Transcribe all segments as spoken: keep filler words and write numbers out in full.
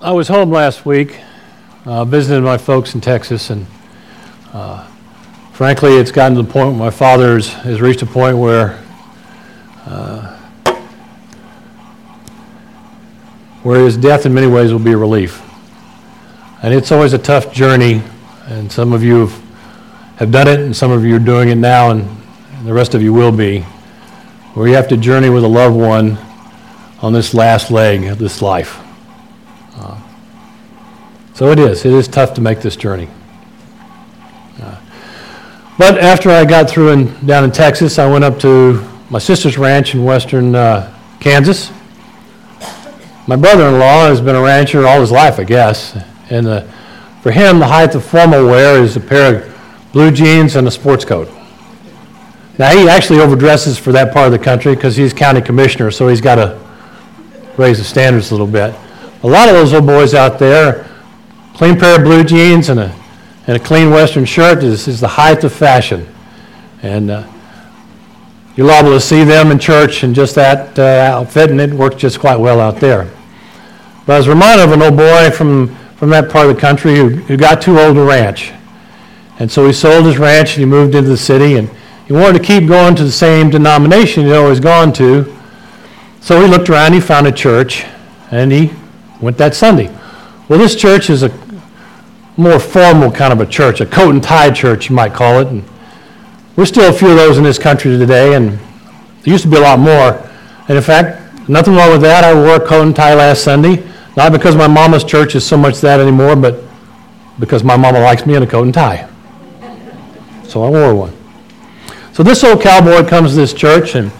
I was home last week, uh, visiting my folks in Texas, and uh, frankly, it's gotten to the point where my father has, has reached a point where uh, where his death in many ways will be a relief. And it's always a tough journey, and some of you have, have done it, and some of you are doing it now, and, and the rest of you will be, where you have to journey with a loved one on this last leg of this life. Uh, so it is. It is tough to make this journey. Uh, but after I got through in, down in Texas, I went up to my sister's ranch in western uh, Kansas. My brother-in-law has been a rancher all his life, I guess. And uh, for him, the height of formal wear is a pair of blue jeans and a sports coat. Now, he actually overdresses for that part of the country because he's county commissioner, so he's got to raise the standards a little bit. A lot of those little boys out there, clean pair of blue jeans and a and a clean western shirt is, is the height of fashion. And uh, you're liable to see them in church in just that uh, outfit, and it works just quite well out there. But I was reminded of an old boy from, from that part of the country who, who got too old to ranch. And so he sold his ranch and he moved into the city, and he wanted to keep going to the same denomination he'd always gone to. So he looked around, he found a church, and he went that Sunday. Well, this church is a more formal kind of a church, a coat and tie church, you might call it. And we're still a few of those in this country today, and there used to be a lot more. And in fact, nothing wrong with that. I wore a coat and tie last Sunday, not because my mama's church is so much that anymore, but because my mama likes me in a coat and tie. So I wore one. So this old cowboy comes to this church, and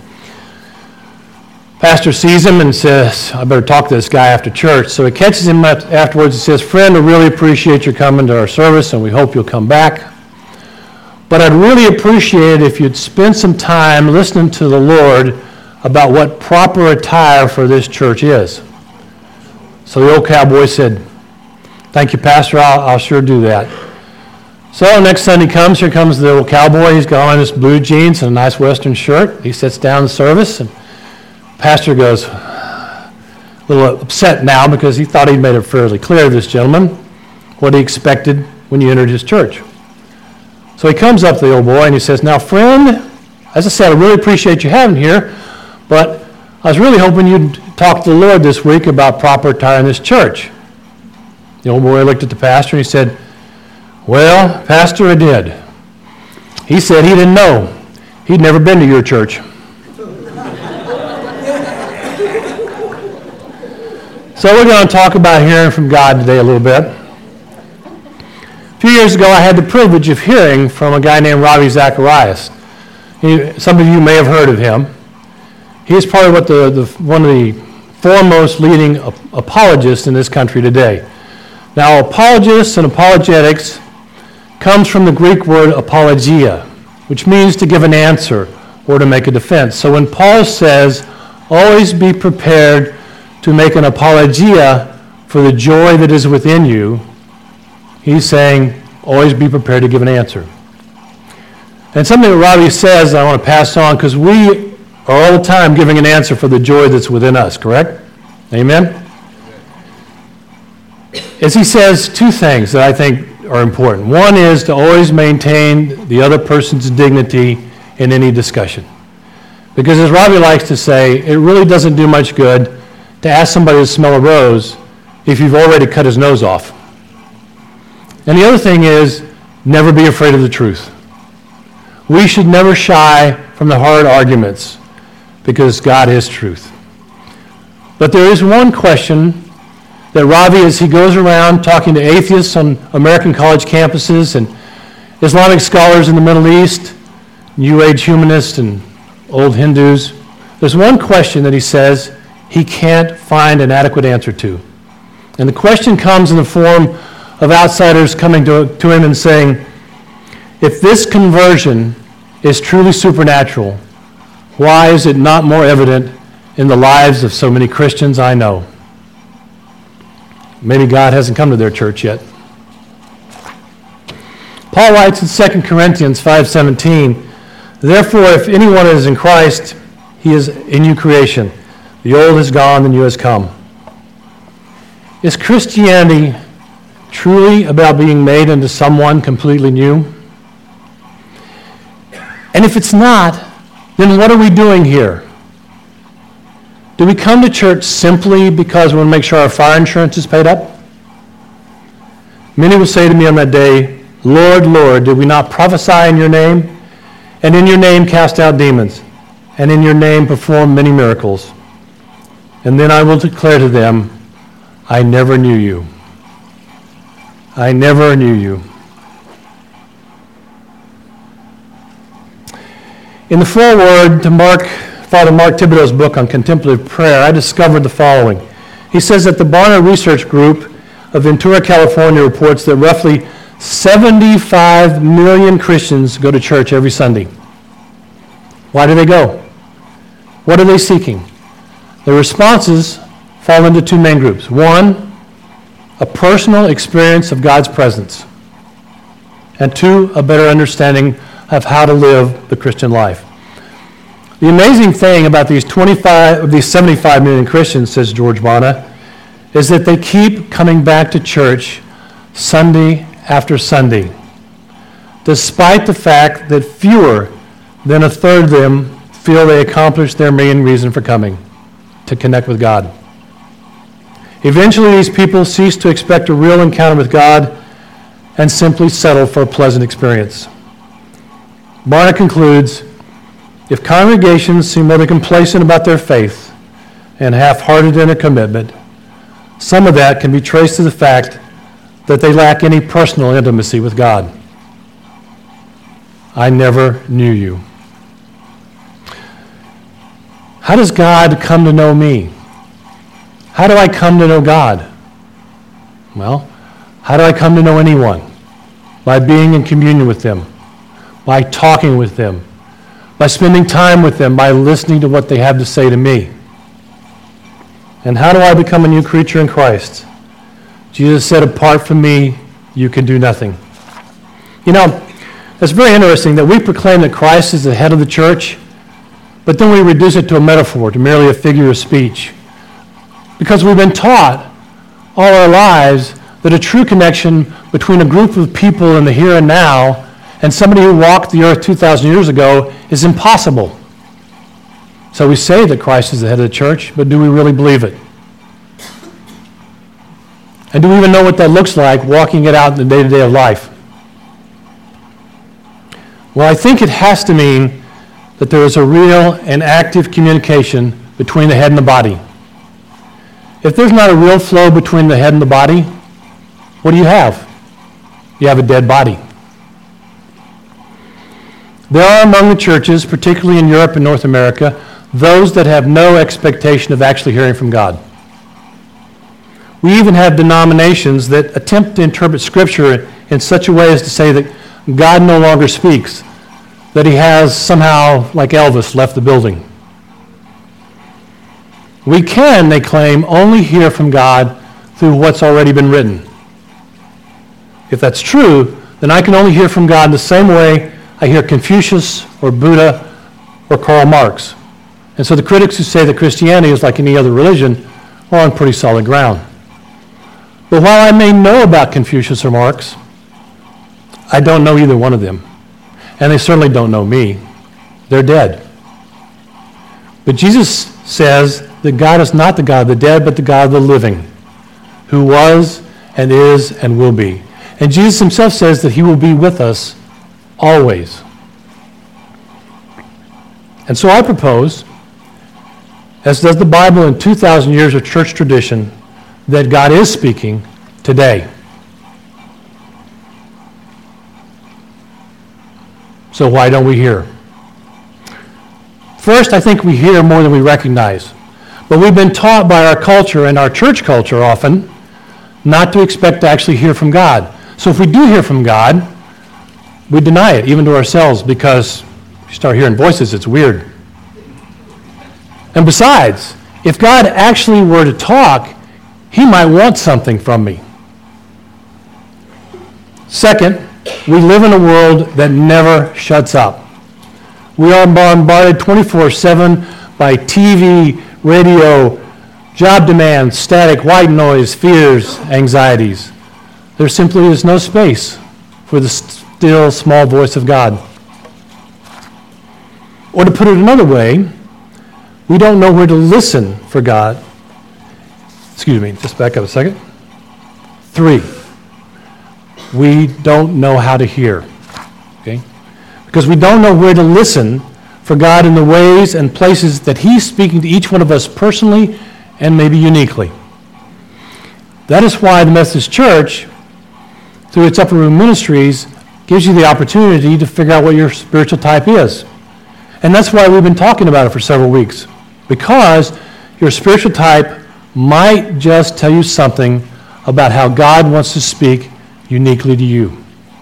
pastor sees him and says, I better talk to this guy after church. So he catches him afterwards and says, friend, I really appreciate your coming to our service, and we hope you'll come back. But I'd really appreciate it if you'd spend some time listening to the Lord about what proper attire for this church is. So the old cowboy said, thank you, Pastor, I'll, I'll sure do that. So next Sunday comes, here comes the old cowboy. He's got on his blue jeans and a nice western shirt. He sits down in the service, and pastor goes a little upset now because he thought he'd made it fairly clear to this gentleman what he expected when you entered his church. So he comes up to the old boy and he says, now friend, as I said, I really appreciate you having here, but I was really hoping you'd talk to the Lord this week about proper attire in this church. The old boy looked at the pastor and he said, well, Pastor, I did. He said he didn't know. He'd never been to your church. So we're going to talk about hearing from God today a little bit. A few years ago, I had the privilege of hearing from a guy named Ravi Zacharias. He, some of you may have heard of him. He's probably what the, the one of the foremost leading apologists in this country today. Now, apologists and apologetics comes from the Greek word apologia, which means to give an answer or to make a defense. So when Paul says, always be prepared to make an apologia for the joy that is within you, he's saying, always be prepared to give an answer. And something that Robbie says I want to pass on, because we are all the time giving an answer for the joy that's within us, correct? Amen? As he says two things that I think are important. One is to always maintain the other person's dignity in any discussion. Because as Robbie likes to say, it really doesn't do much good to ask somebody to smell a rose if you've already cut his nose off. And the other thing is, never be afraid of the truth. We should never shy from the hard arguments because God is truth. But there is one question that Ravi, as he goes around talking to atheists on American college campuses and Islamic scholars in the Middle East, New Age humanists and old Hindus, there's one question that he says he can't find an adequate answer to. And the question comes in the form of outsiders coming to, to him and saying, if this conversion is truly supernatural, why is it not more evident in the lives of so many Christians I know? Maybe God hasn't come to their church yet. Paul writes in Second Corinthians five seventeen, therefore, if anyone is in Christ, he is a new creation. The old is gone, the new has come. Is Christianity truly about being made into someone completely new? And if it's not, then what are we doing here? Do we come to church simply because we want to make sure our fire insurance is paid up? Many will say to me on that day, Lord, Lord, did we not prophesy in your name? And in your name cast out demons? And in your name perform many miracles? And then I will declare to them, I never knew you. I never knew you. In the foreword to Mark, Father Mark Thibodeau's book on contemplative prayer, I discovered the following. He says that the Barna Research Group of Ventura, California reports that roughly seventy-five million Christians go to church every Sunday. Why do they go? What are they seeking? The responses fall into two main groups. One, a personal experience of God's presence. And two, a better understanding of how to live the Christian life. The amazing thing about these twenty-five, these seventy-five million Christians, says George Barna, is that they keep coming back to church Sunday after Sunday, despite the fact that fewer than a third of them feel they accomplished their main reason for coming, to connect with God. Eventually, these people cease to expect a real encounter with God and simply settle for a pleasant experience. Barna concludes, if congregations seem rather complacent about their faith and half-hearted in their commitment, some of that can be traced to the fact that they lack any personal intimacy with God. I never knew you. How does God come to know me? How do I come to know God? Well, how do I come to know anyone? By being in communion with them, by talking with them, by spending time with them, by listening to what they have to say to me. And how do I become a new creature in Christ? Jesus said, apart from me, you can do nothing. You know, it's very interesting that we proclaim that Christ is the head of the church, but then we reduce it to a metaphor, to merely a figure of speech. Because we've been taught all our lives that a true connection between a group of people in the here and now and somebody who walked the earth two thousand years ago is impossible. So we say that Christ is the head of the church, but do we really believe it? And do we even know what that looks like, walking it out in the day-to-day of life? Well, I think it has to mean that there is a real and active communication between the head and the body. If there's not a real flow between the head and the body, what do you have? You have a dead body. There are among the churches, particularly in Europe and North America, those that have no expectation of actually hearing from God. We even have denominations that attempt to interpret Scripture in such a way as to say that God no longer speaks, that he has somehow, like Elvis, left the building. We can, they claim, only hear from God through what's already been written. If that's true, then I can only hear from God the same way I hear Confucius or Buddha or Karl Marx. And so the critics who say that Christianity is like any other religion are on pretty solid ground. But while I may know about Confucius or Marx, I don't know either one of them. And they certainly don't know me. They're dead. But Jesus says that God is not the God of the dead, but the God of the living, who was and is and will be. And Jesus himself says that he will be with us always. And so I propose, as does the Bible in two thousand years of church tradition, that God is speaking today. So why don't we hear? First, I think we hear more than we recognize. But we've been taught by our culture and our church culture often not to expect to actually hear from God. So if we do hear from God, we deny it, even to ourselves, because you start hearing voices, it's weird. And besides, if God actually were to talk, he might want something from me. Second, we live in a world that never shuts up. We are bombarded twenty-four seven by T V, radio, job demands, static, white noise, fears, anxieties. There simply is no space for the still, small voice of God. Or to put it another way, we don't know where to listen for God. Excuse me, just back up a second. Three, we don't know how to hear. Okay? Because we don't know where to listen for God in the ways and places that He's speaking to each one of us personally and maybe uniquely. That is why the Methodist Church, through its Upper Room Ministries, gives you the opportunity to figure out what your spiritual type is. And that's why we've been talking about it for several weeks. Because your spiritual type might just tell you something about how God wants to speak uniquely to you.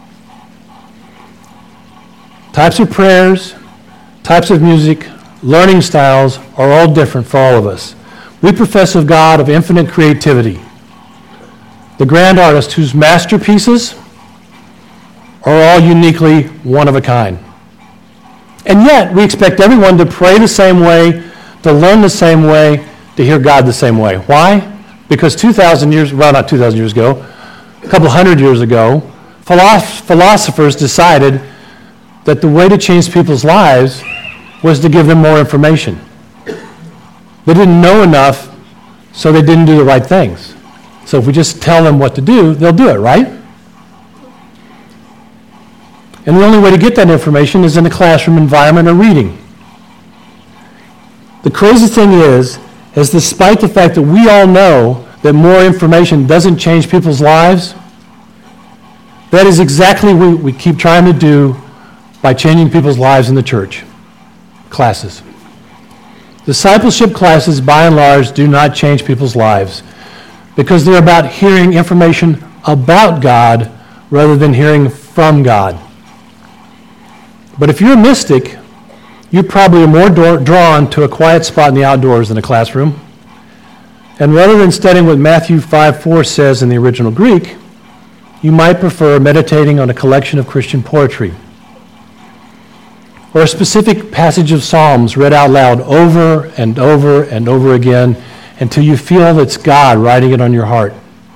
Types of prayers, types of music, learning styles are all different for all of us. We profess a God of infinite creativity. The grand artist whose masterpieces are all uniquely one of a kind. And yet, we expect everyone to pray the same way, to learn the same way, to hear God the same way. Why? Because two thousand years, well, not two thousand years ago, a couple hundred years ago, philosoph- philosophers decided that the way to change people's lives was to give them more information. They didn't know enough, so they didn't do the right things. So if we just tell them what to do, they'll do it, right? And the only way to get that information is in a classroom environment or reading. The crazy thing is, is despite the fact that we all know that more information doesn't change people's lives, that is exactly what we keep trying to do by changing people's lives in the church. Classes. Discipleship classes, by and large, do not change people's lives because they're about hearing information about God rather than hearing from God. But if you're a mystic, you probably are more do- drawn to a quiet spot in the outdoors than a classroom. And rather than studying what Matthew five four says in the original Greek, you might prefer meditating on a collection of Christian poetry or a specific passage of Psalms read out loud over and over and over again until you feel it's God writing it on your heart.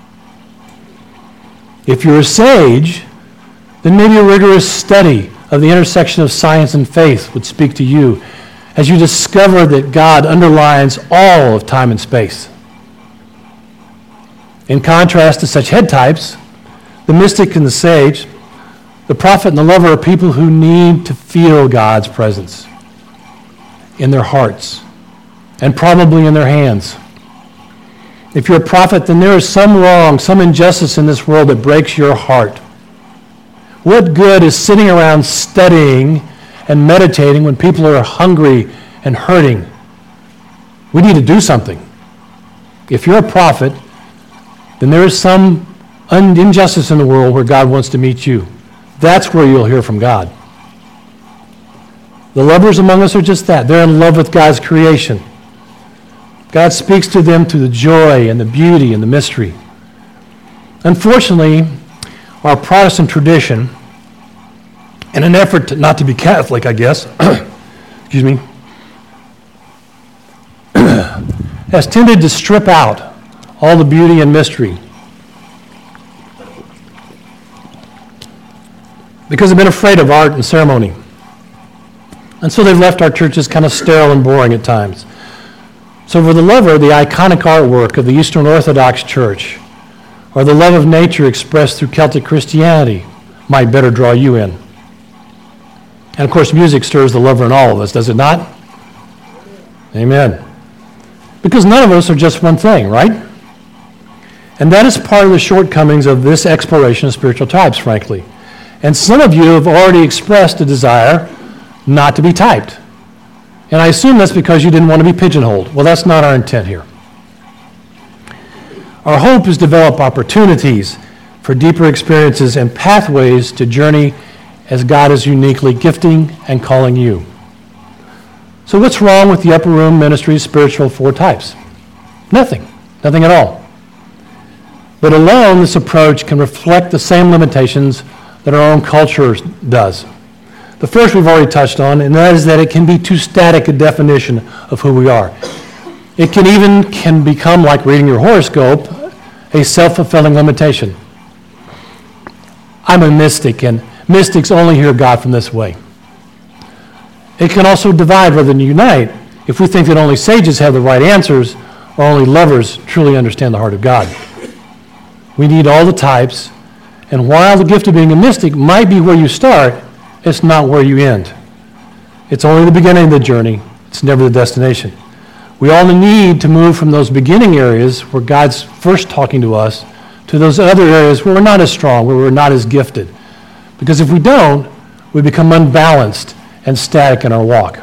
If you're a sage, then maybe a rigorous study of the intersection of science and faith would speak to you as you discover that God underlines all of time and space. In contrast to such head types, the mystic and the sage, the prophet and the lover are people who need to feel God's presence in their hearts and probably in their hands. If you're a prophet, then there is some wrong, some injustice in this world that breaks your heart. What good is sitting around studying and meditating when people are hungry and hurting? We need to do something. If you're a prophet, then there is some injustice in the world where God wants to meet you. That's where you'll hear from God. The lovers among us are just that. They're in love with God's creation. God speaks to them through the joy and the beauty and the mystery. Unfortunately, our Protestant tradition, in an effort to, not to be Catholic, I guess, excuse me, has tended to strip out all the beauty and mystery because they've been afraid of art and ceremony. And so they've left our churches kind of sterile and boring at times. So for the lover, the iconic artwork of the Eastern Orthodox Church or the love of nature expressed through Celtic Christianity might better draw you in. And of course, music stirs the lover in all of us, does it not? Amen. Because none of us are just one thing, right? And that is part of the shortcomings of this exploration of spiritual types, frankly. And some of you have already expressed a desire not to be typed. And I assume that's because you didn't want to be pigeonholed. Well, that's not our intent here. Our hope is to develop opportunities for deeper experiences and pathways to journey as God is uniquely gifting and calling you. So what's wrong with the Upper Room Ministry's spiritual four types? Nothing. Nothing at all. But alone, this approach can reflect the same limitations that our own culture does. The first we've already touched on, and that is that it can be too static a definition of who we are. It can even can become like reading your horoscope, a self-fulfilling limitation. I'm a mystic, and mystics only hear God from this way. It can also divide rather than unite if we think that only sages have the right answers or only lovers truly understand the heart of God. We need all the types, and while the gift of being a mystic might be where you start, it's not where you end. It's only the beginning of the journey. It's never the destination. We all need to move from those beginning areas where God's first talking to us to those other areas where we're not as strong, where we're not as gifted. Because if we don't, we become unbalanced and static in our walk.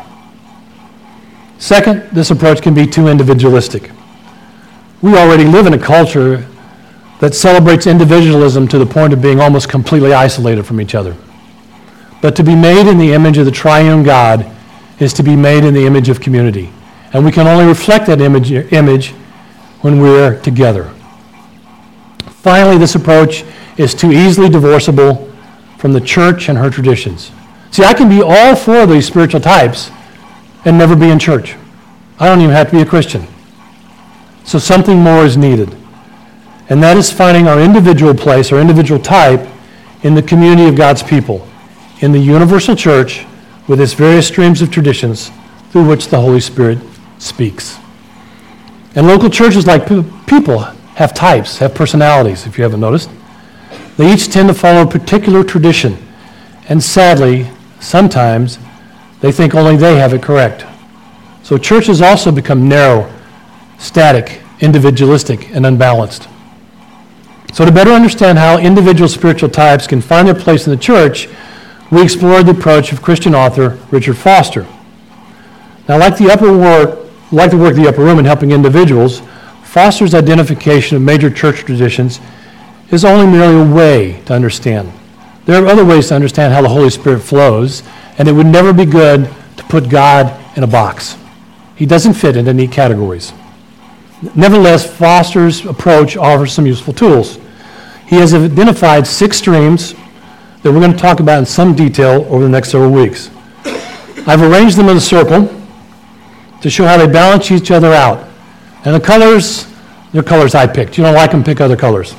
Second, this approach can be too individualistic. We already live in a culture that celebrates individualism to the point of being almost completely isolated from each other. But to be made in the image of the triune God is to be made in the image of community. And we can only reflect that image, image when we're together. Finally, this approach is too easily divorceable from the church and her traditions. See, I can be all four of these spiritual types and never be in church. I don't even have to be a Christian. So something more is needed. And that is finding our individual place, our individual type, in the community of God's people, in the universal church with its various streams of traditions through which the Holy Spirit speaks. And local churches, like people, have types, have personalities, if you haven't noticed. They each tend to follow a particular tradition. And sadly, sometimes they think only they have it correct. So churches also become narrow, static, individualistic, and unbalanced. So to better understand how individual spiritual types can find their place in the church, we explored the approach of Christian author Richard Foster. Now, like the upper work, like the work of the upper room in helping individuals, Foster's identification of major church traditions is only merely a way to understand. There are other ways to understand how the Holy Spirit flows, and it would never be good to put God in a box. He doesn't fit into neat categories. Nevertheless, Foster's approach offers some useful tools. He has identified six streams that we're going to talk about in some detail over the next several weeks. I've arranged them in a circle to show how they balance each other out. And the colors, they're colors I picked. You don't like them, pick other colors.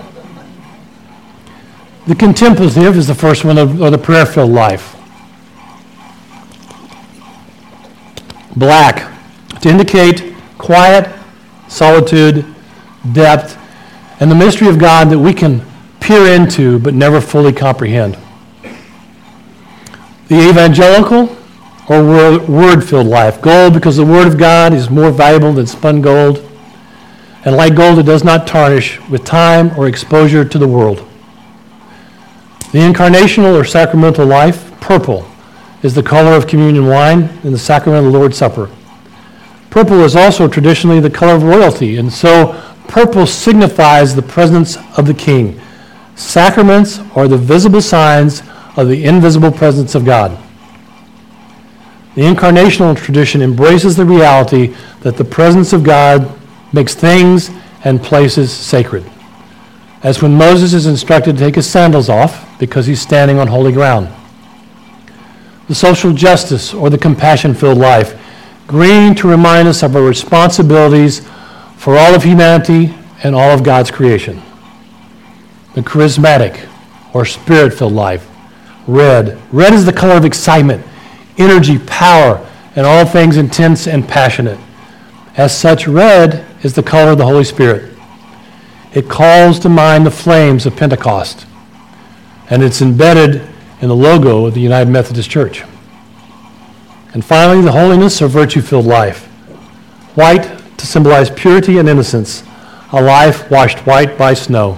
The contemplative is the first one, or the prayer-filled life. Black, to indicate quiet, solitude, depth, and the mystery of God that we can peer into but never fully comprehend. The evangelical, or word-filled life. Gold, because the Word of God is more valuable than spun gold. And like gold, it does not tarnish with time or exposure to the world. The incarnational or sacramental life, purple, is the color of communion wine in the sacrament of the Lord's Supper. Purple is also traditionally the color of royalty, and so purple signifies the presence of the King. Sacraments are the visible signs of the invisible presence of God. The incarnational tradition embraces the reality that the presence of God makes things and places sacred. As when Moses is instructed to take his sandals off because he's standing on holy ground. The social justice or the compassion-filled life, green to remind us of our responsibilities for all of humanity and all of God's creation. The charismatic or spirit-filled life, red. Red is the color of excitement, energy, power, and all things intense and passionate. As such, red is the color of the Holy Spirit. It calls to mind the flames of Pentecost, and it's embedded in the logo of the United Methodist Church. And finally, the holiness or virtue-filled life. White to symbolize purity and innocence, a life washed white by snow.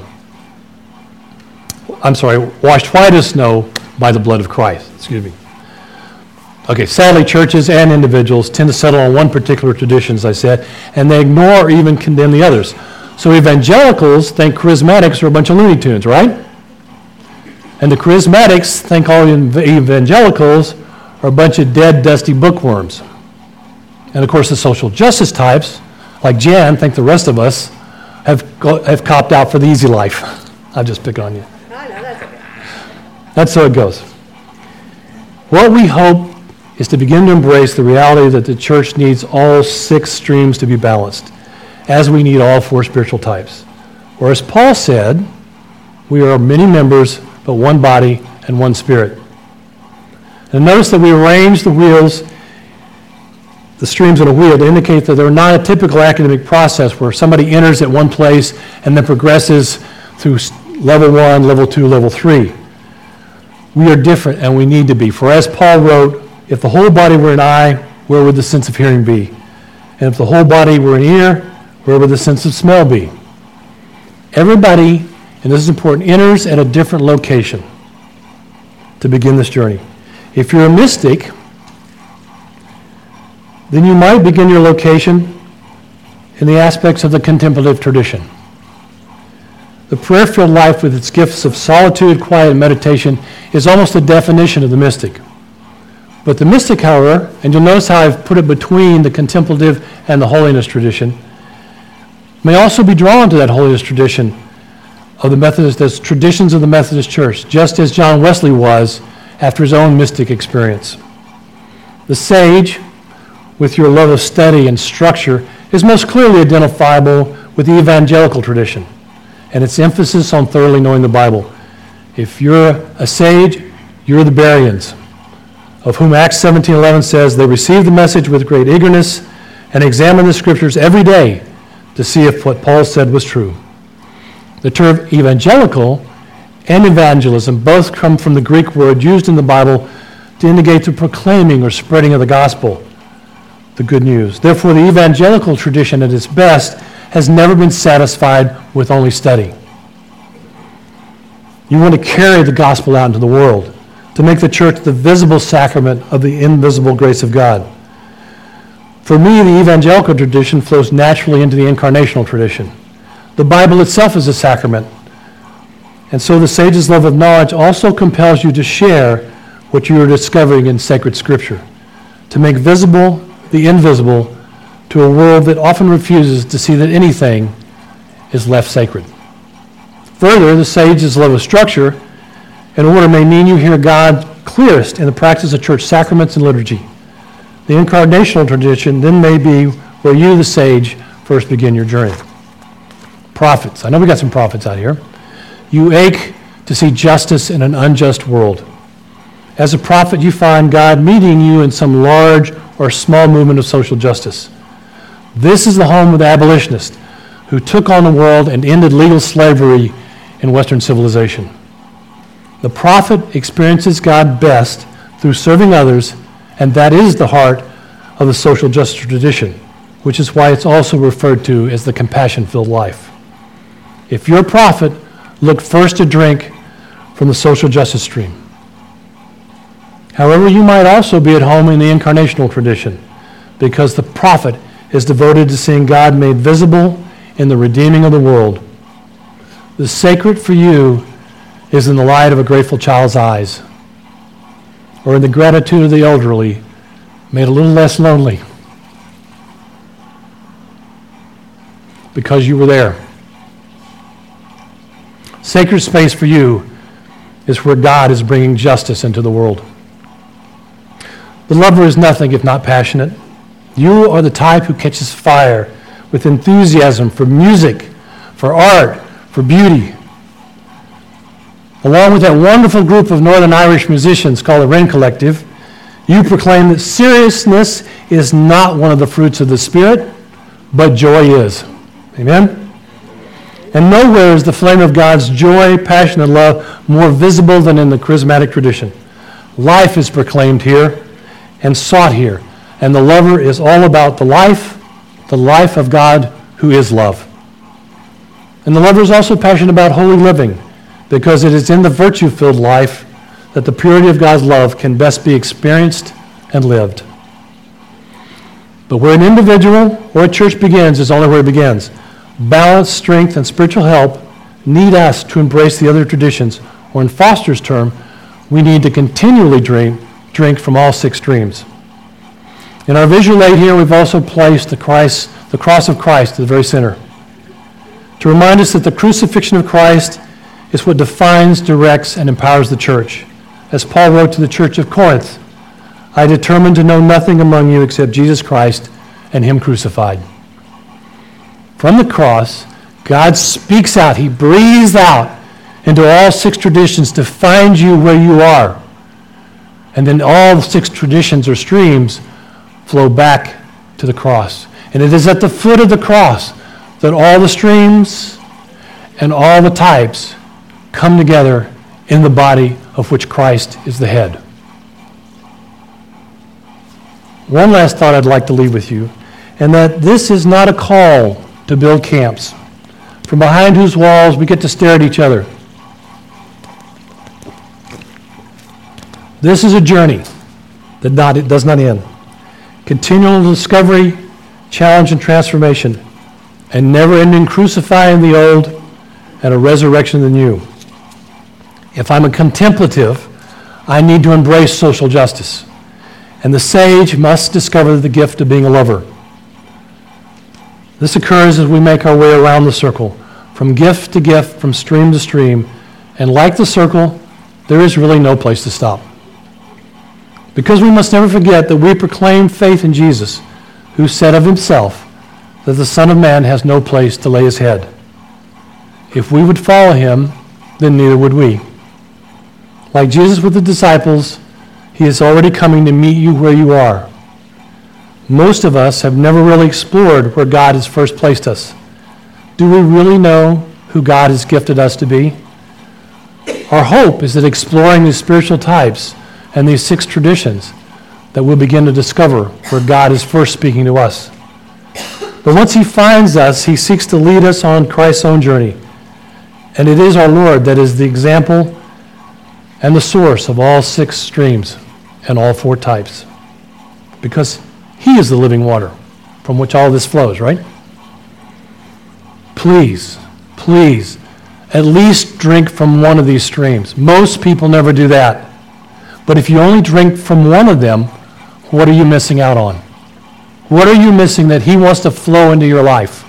I'm sorry, washed white as snow by the blood of Christ. Excuse me. Okay, sadly, churches and individuals tend to settle on one particular tradition, as I said, and they ignore or even condemn the others. So evangelicals think charismatics are a bunch of Looney Tunes, right? And the charismatics think all evangelicals are a bunch of dead, dusty bookworms. And of course, the social justice types, like Jan, think the rest of us have have copped out for the easy life. I'll just pick on you. I know, that's okay. That's how it goes. What we hope is to begin to embrace the reality that the church needs all six streams to be balanced, as we need all four spiritual types. Or as Paul said, we are many members, but one body and one spirit. And notice that we arrange the wheels, the streams on a wheel, to indicate that they're not a typical academic process where somebody enters at one place and then progresses through level one, level two, level three. We are different, and we need to be. For as Paul wrote, if the whole body were an eye, where would the sense of hearing be? And if the whole body were an ear, where would the sense of smell be? Everybody, and this is important, enters at a different location to begin this journey. If you're a mystic, then you might begin your location in the aspects of the contemplative tradition. The prayer-filled life with its gifts of solitude, quiet, and meditation is almost the definition of the mystic. But the mystic, however, and you'll notice how I've put it between the contemplative and the holiness tradition, may also be drawn to that holiness tradition of the Methodist, as traditions of the Methodist Church, just as John Wesley was after his own mystic experience. The sage, with your love of study and structure, is most clearly identifiable with the evangelical tradition and its emphasis on thoroughly knowing the Bible. If you're a sage, you're the Bereans, of whom Acts seventeen eleven says, they received the message with great eagerness and examined the scriptures every day to see if what Paul said was true. The term evangelical and evangelism both come from the Greek word used in the Bible to indicate the proclaiming or spreading of the gospel, the good news. Therefore, the evangelical tradition at its best has never been satisfied with only study. You want to carry the gospel out into the world, to make the church the visible sacrament of the invisible grace of God. For me, the evangelical tradition flows naturally into the incarnational tradition. The Bible itself is a sacrament. And so the sage's love of knowledge also compels you to share what you are discovering in sacred scripture, to make visible the invisible to a world that often refuses to see that anything is left sacred. Further, the sage's love of structure and order may mean you hear God clearest in the practice of church sacraments and liturgy. The incarnational tradition then may be where you, the sage, first begin your journey. Prophets. I know we got some prophets out here. You ache to see justice in an unjust world. As a prophet, you find God meeting you in some large or small movement of social justice. This is the home of the abolitionist who took on the world and ended legal slavery in Western civilization. The prophet experiences God best through serving others, and that is the heart of the social justice tradition, which is why it's also referred to as the compassion-filled life. If you're a prophet, look first to drink from the social justice stream. However, you might also be at home in the incarnational tradition, because the prophet is devoted to seeing God made visible in the redeeming of the world. The sacred for you is in the light of a grateful child's eyes, or in the gratitude of the elderly, made a little less lonely because you were there. Sacred space for you is where God is bringing justice into the world. The lover is nothing if not passionate. You are the type who catches fire with enthusiasm for music, for art, for beauty. Along with that wonderful group of Northern Irish musicians called the Wren Collective, you proclaim that seriousness is not one of the fruits of the Spirit, but joy is. Amen? And nowhere is the flame of God's joy, passion, and love more visible than in the charismatic tradition. Life is proclaimed here and sought here, and the lover is all about the life, the life of God who is love. And the lover is also passionate about holy living, because it is in the virtue-filled life that the purity of God's love can best be experienced and lived. But where an individual or a church begins is only where it begins. Balance, strength, and spiritual help need us to embrace the other traditions, or in Foster's term, we need to continually drink, drink from all six streams. In our visual aid here, we've also placed the, Christ, the cross of Christ at the very center, to remind us that the crucifixion of Christ is what defines, directs, and empowers the church. As Paul wrote to the church of Corinth, I determined to know nothing among you except Jesus Christ and him crucified. From the cross, God speaks out. He breathes out into all six traditions to find you where you are. And then all the six traditions or streams flow back to the cross. And it is at the foot of the cross that all the streams and all the types come together in the body of which Christ is the head. One last thought I'd like to leave with you, and that this is not a call to build camps, from behind whose walls we get to stare at each other. This is a journey that not, it does not end. Continual discovery, challenge, and transformation, and never-ending crucifying the old and a resurrection of the new. If I'm a contemplative, I need to embrace social justice, and the sage must discover the gift of being a lover. This occurs as we make our way around the circle, from gift to gift, from stream to stream, and like the circle, there is really no place to stop. Because we must never forget that we proclaim faith in Jesus, who said of himself that the Son of Man has no place to lay his head. If we would follow him, then neither would we. Like Jesus with the disciples, he is already coming to meet you where you are. Most of us have never really explored where God has first placed us. Do we really know who God has gifted us to be? Our hope is that exploring these spiritual types and these six traditions, that we'll begin to discover where God is first speaking to us. But once he finds us, he seeks to lead us on Christ's own journey. And it is our Lord that is the example and the source of all six streams and all four types. Because he is the living water from which all this flows, right? Please, please, at least drink from one of these streams. Most people never do that. But if you only drink from one of them, what are you missing out on? What are you missing that he wants to flow into your life?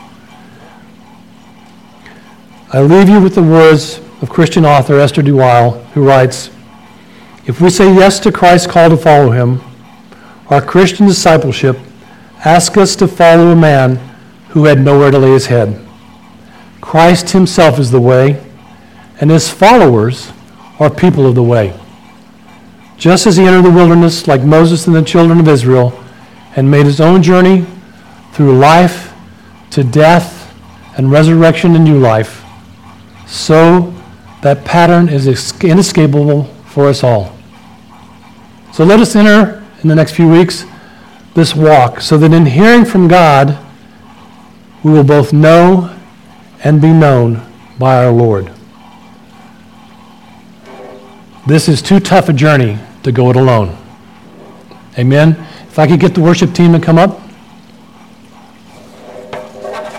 I leave you with the words of Christian author Esther de Waal, who writes, "If we say yes to Christ's call to follow him, our Christian discipleship asks us to follow a man who had nowhere to lay his head. Christ himself is the way, and his followers are people of the way. Just as he entered the wilderness like Moses and the children of Israel and made his own journey through life to death and resurrection and new life, so that pattern is inescapable for us all. So let us enter in the next few weeks this walk, so that in hearing from God, we will both know and be known by our Lord. This is too tough a journey to go it alone. Amen. If I could get the worship team to come up.